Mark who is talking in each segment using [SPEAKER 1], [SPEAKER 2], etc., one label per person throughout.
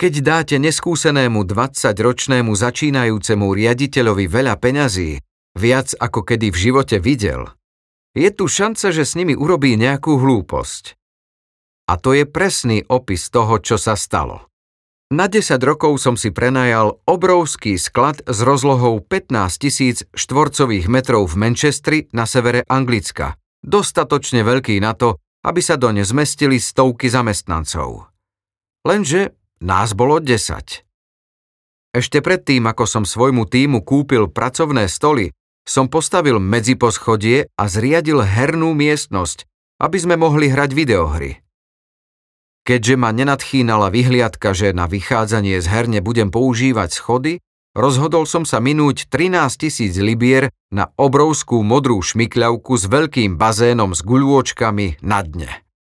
[SPEAKER 1] Keď dáte neskúsenému 20-ročnému začínajúcemu riaditeľovi veľa peňazí, viac ako kedy v živote videl, je tu šanca, že s nimi urobí nejakú hlúposť. A to je presný opis toho, čo sa stalo. Na 10 rokov som si prenajal obrovský sklad s rozlohou 15 000 štvorcových metrov v Manchestri na severe Anglicka, dostatočne veľký na to, aby sa doň zmestili stovky zamestnancov. Lenže nás bolo 10. Ešte predtým, ako som svojmu tímu kúpil pracovné stoly, som postavil medziposchodie a zriadil hernú miestnosť, aby sme mohli hrať videohry. Keďže ma nenadchýnala vyhliadka, že na vychádzanie z herne budem používať schody, rozhodol som sa minúť 13 000 libier na obrovskú modrú šmykľavku s veľkým bazénom s guľôčkami na dne.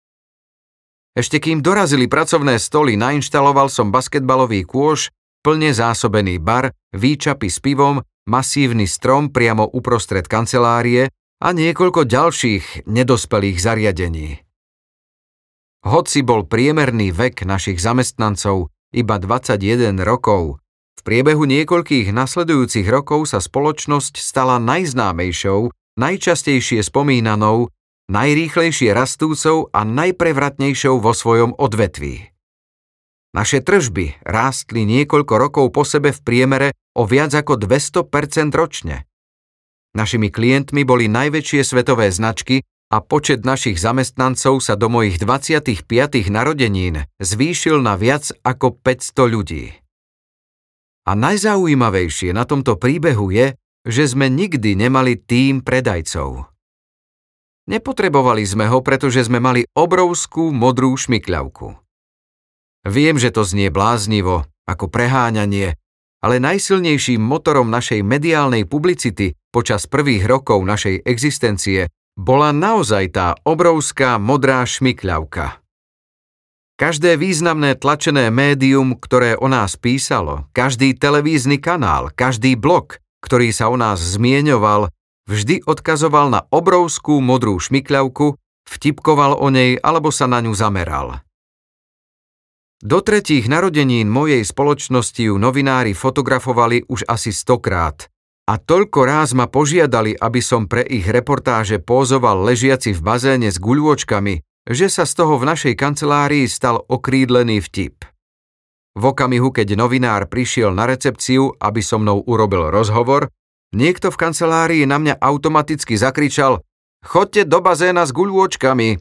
[SPEAKER 1] Ešte kým dorazili pracovné stoly, nainštaloval som basketbalový kôš, plne zásobený bar, výčapy s pivom, masívny strom priamo uprostred kancelárie a niekoľko ďalších nedospelých zariadení. Hoci bol priemerný vek našich zamestnancov iba 21 rokov, v priebehu niekoľkých nasledujúcich rokov sa spoločnosť stala najznámejšou, najčastejšie spomínanou, najrýchlejšie rastúcou a najprevratnejšou vo svojom odvetví. Naše tržby rástli niekoľko rokov po sebe v priemere o viac ako 200% ročne. Našimi klientmi boli najväčšie svetové značky a počet našich zamestnancov sa do mojich 25. narodenín zvýšil na viac ako 500 ľudí. A najzaujímavejšie na tomto príbehu je, že sme nikdy nemali tím predajcov. Nepotrebovali sme ho, pretože sme mali obrovskú modrú šmykľavku. Viem, že to znie bláznivo, ako preháňanie, ale najsilnejším motorom našej mediálnej publicity počas prvých rokov našej existencie bola naozaj tá obrovská modrá šmykľavka. Každé významné tlačené médium, ktoré o nás písalo, každý televízny kanál, každý blog, ktorý sa o nás zmieňoval, vždy odkazoval na obrovskú modrú šmykľavku, vtipkoval o nej alebo sa na ňu zameral. Do 3. narodenín mojej spoločnosti ju novinári fotografovali už asi 100-krát. A toľko ráz ma požiadali, aby som pre ich reportáže pózoval ležiaci v bazéne s guľôčkami, že sa z toho v našej kancelárii stal okrídlený vtip. V okamihu, keď novinár prišiel na recepciu, aby so mnou urobil rozhovor, niekto v kancelárii na mňa automaticky zakričal: "Choďte do bazéna s guľôčkami."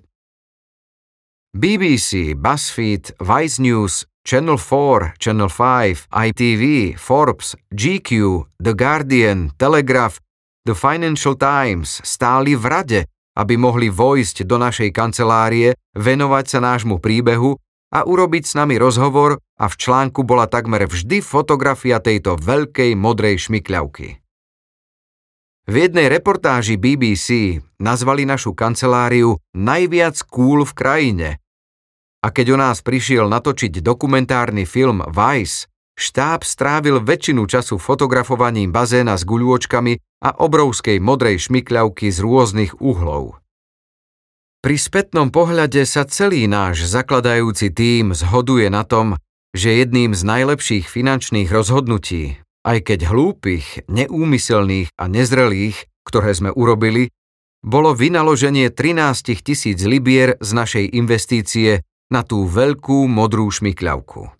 [SPEAKER 1] BBC, BuzzFeed, Vice News, Channel 4, Channel 5, ITV, Forbes, GQ, The Guardian, Telegraph, The Financial Times stáli v rade, aby mohli vojsť do našej kancelárie, venovať sa nášmu príbehu a urobiť s nami rozhovor, a v článku bola takmer vždy fotografia tejto veľkej modrej šmykľavky. V jednej reportáži BBC nazvali našu kanceláriu najviac cool v krajine. A keď o nás prišiel natočiť dokumentárny film Vice, štáb strávil väčšinu času fotografovaním bazéna s guľôčkami a obrovskej modrej šmykľavky z rôznych uhlov. Pri spätnom pohľade sa celý náš zakladajúci tím zhoduje na tom, že jedným z najlepších finančných rozhodnutí, aj keď hlúpych, neúmyselných a nezrelých, ktoré sme urobili, bolo vynaloženie 13 000 libier z našej investície na tú veľkú modrú šmykľavku.